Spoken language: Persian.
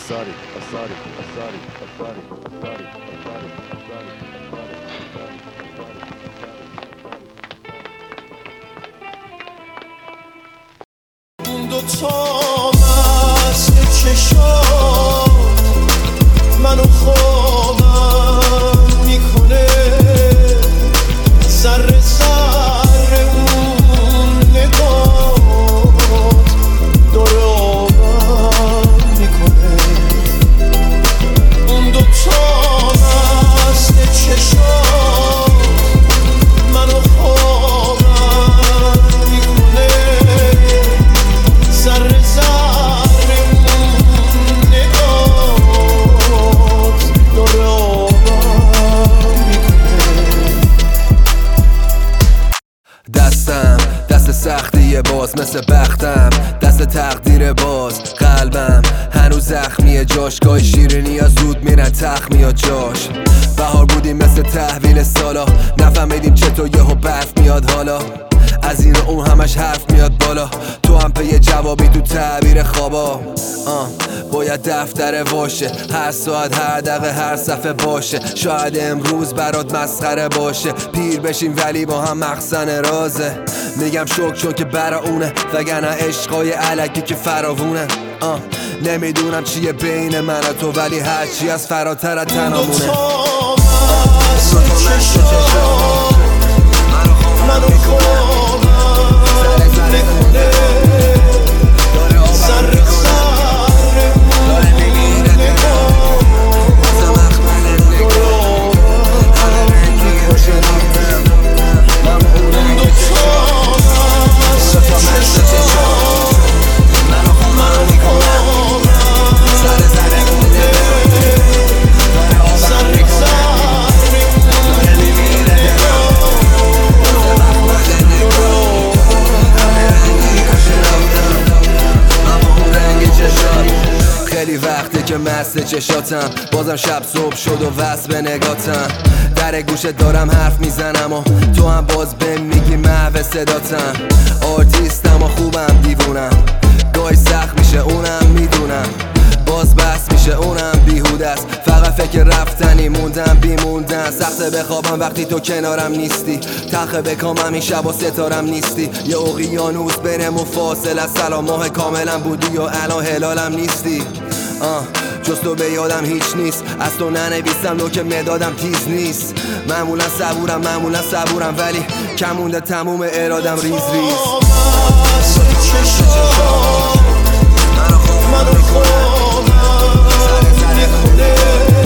اون دوتا مست چشات منو خوابم میکنه، ذره ذره اون نگات داره آبم میکنه. اون دوتا مست چشات منو خوابم میکنه، ذره ذره اون نگات داره آبم میکنه. دستم دست سختیه باز مثل بختم، دست تقدیر باز قلبم هنوز زخمیه، جاشگاه شیرینی ها زود میرن تخت میاد جاش. بهار بودیم مثل تحویل سالا، نفهمیدیم چطور یهو برف میاد حالا، از این اون همش حرف میاد بالا، تو هم پی جوابی تو تعبیر خوابا. باید دفتر باشه، هر ساعت هر دقیقه هر صفحه باشه، شاید امروز برات مسخره باشه، پیر بشیم ولی با هم مخزن رازه. میگم شک چون که برا اونه، وگرنه عشقای علکی که فراوونه. نمیدونم چیه بین من و تو، ولی هرچی از فراتر از تنامونه. منو خوابم میکنه، ذره ذره اون نگات داره آبم میکنه. اون دوتا مست چشات منو خوابم میکنه، ذره ذره اون خیلی وقته که مست چشاتم، بازم شب صبح شد و وصل به نگاتم، در گوشت دارم حرف میزنم و تو هم باز بهم میگی محو صداتم. آرتیستم و خوبم دیوونم، گاهی سخت میشه اونم میدونم، باز بس میشه اونم بیهوده است، فقط فکر رفتنی موندم بیموندن. سخته بخوابم وقتی تو کنارم نیستی، تخه بکامم این شب و ستارم نیستی، یه اقیانوس بینمون فاصله، سلام ماه کاملا بودی و الان هلالم نیستی. جز تو به یادم هیچ نیست، از تو ننویسم لو که مدادم تیز نیست. معمولا صبورم ولی کم مونده تموم ارادم ریز ریز. منو خوابم میکنه،